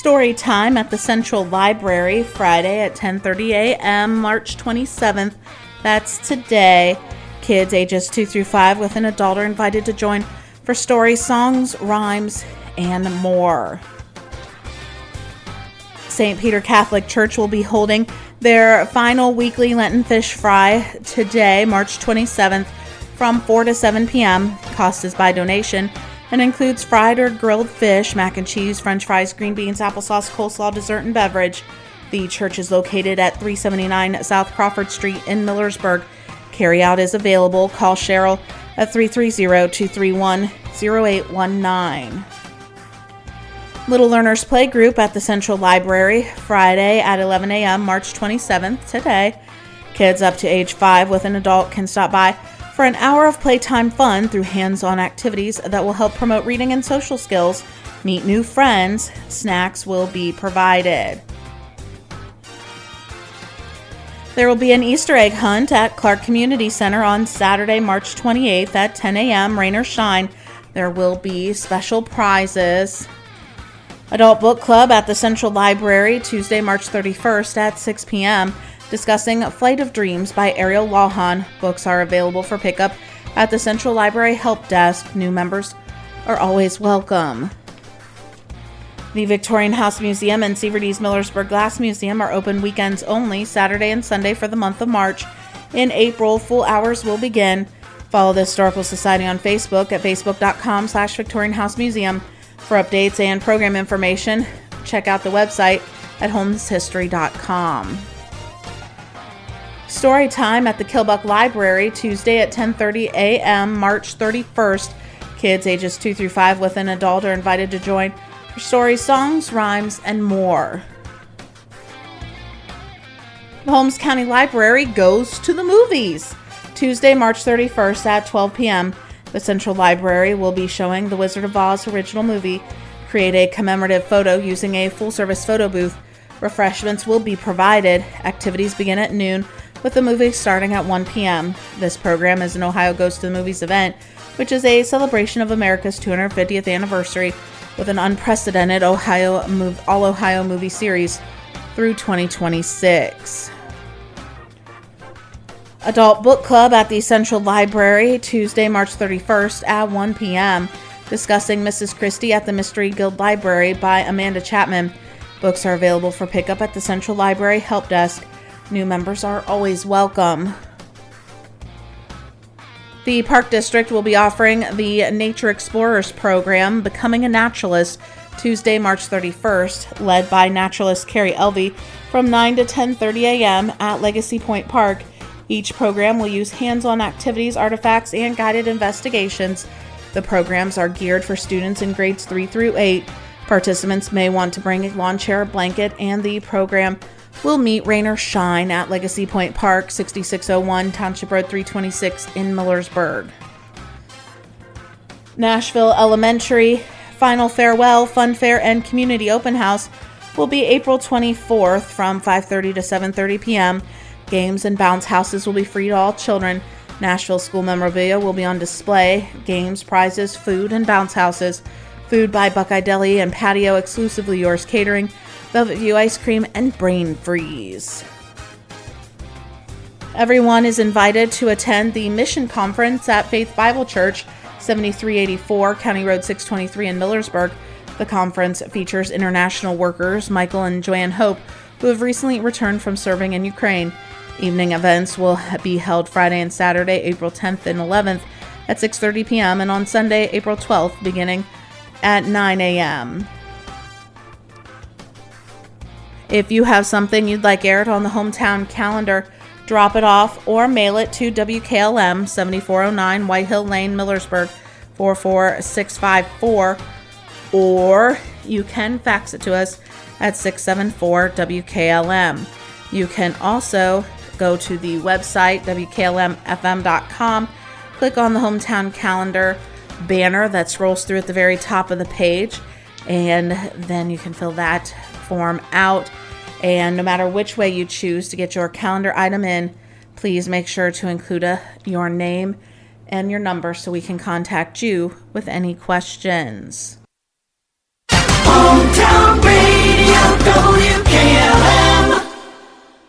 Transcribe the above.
Story time at the Central Library, Friday at 10:30 a.m., March 27th. That's today. Kids ages 2 through 5 with an adult are invited to join for stories, songs, rhymes, and more. St. Peter Catholic Church will be holding their final weekly Lenten Fish Fry today, March 27th, from 4 to 7 p.m. Cost is by donation and includes fried or grilled fish, mac and cheese, french fries, green beans, applesauce, coleslaw, dessert, and beverage. The church is located at 379 South Crawford Street in Millersburg. Carryout is available. Call Cheryl at 330-231-0819. Little Learners Playgroup at the Central Library, Friday at 11 a.m., March 27th, today. Kids up to age 5 with an adult can stop by for an hour of playtime fun through hands-on activities that will help promote reading and social skills. Meet new friends. Snacks will be provided. There will be an Easter egg hunt at Clark Community Center on Saturday, March 28th at 10 a.m., rain or shine. There will be special prizes. Adult Book Club at the Central Library, Tuesday, March 31st at 6 p.m., discussing Flight of Dreams by Ariel Lawhon. Books are available for pickup at the Central Library Help Desk. New members are always welcome. The Victorian House Museum and Sieverties Millersburg Glass Museum are open weekends only, Saturday and Sunday for the month of March. In April, full hours will begin. Follow the Historical Society on Facebook at facebook.com/Victorian House Museum. For updates and program information, check out the website at holmeshistory.com. Story time at the Kilbuck Library, Tuesday at 10:30 a.m., March 31st. Kids ages 2 through 5 with an adult are invited to join for stories, songs, rhymes, and more. The Holmes County Library goes to the movies. Tuesday, March 31st at 12 p.m., the Central Library will be showing The Wizard of Oz original movie. Create a commemorative photo using a full-service photo booth. Refreshments will be provided. Activities begin at noon, with the movie starting at 1 p.m. This program is an Ohio Goes to the Movies event, which is a celebration of America's 250th anniversary with an unprecedented all-Ohio movie series through 2026. Adult Book Club at the Central Library, Tuesday, March 31st at 1 p.m., discussing Mrs. Christie at the Mystery Guild Library by Amanda Chapman. Books are available for pickup at the Central Library Help Desk. New members are always welcome. The Park District will be offering the Nature Explorers program, Becoming a Naturalist, Tuesday, March 31st, led by naturalist Carrie Elvey from 9 to 10:30 a.m. at Legacy Point Park. Each program will use hands-on activities, artifacts, and guided investigations. The programs are geared for students in grades 3 through 8. Participants may want to bring a lawn chair, blanket, and the program will meet rain or shine at Legacy Point Park, 6601 Township Road 326 in Millersburg. Nashville Elementary Final Farewell, Fun Fair, and Community Open House will be April 24th from 5:30 to 7:30 p.m. Games and bounce houses will be free to all children. Nashville school memorabilia will be on display. Games, prizes, food, and bounce houses. Food by Buckeye Deli and Patio, exclusively yours catering. Velvet View Ice Cream, and Brain Freeze. Everyone is invited to attend the Mission Conference at Faith Bible Church, 7384 County Road 623 in Millersburg. The conference features international workers Michael and Joanne Hope, who have recently returned from serving in Ukraine. Evening events will be held Friday and Saturday, April 10th and 11th at 6:30 p.m. and on Sunday, April 12th, beginning at 9 a.m. If you have something you'd like aired on the hometown calendar, drop it off or mail it to WKLM, 7409 White Hill Lane, Millersburg, 44654, or you can fax it to us at 674-WKLM. You can also go to the website, WKLMFM.com, click on the hometown calendar banner that scrolls through at the very top of the page, and then you can fill that form out. And no matter which way you choose to get your calendar item in, please make sure to include your name and your number so we can contact you with any questions.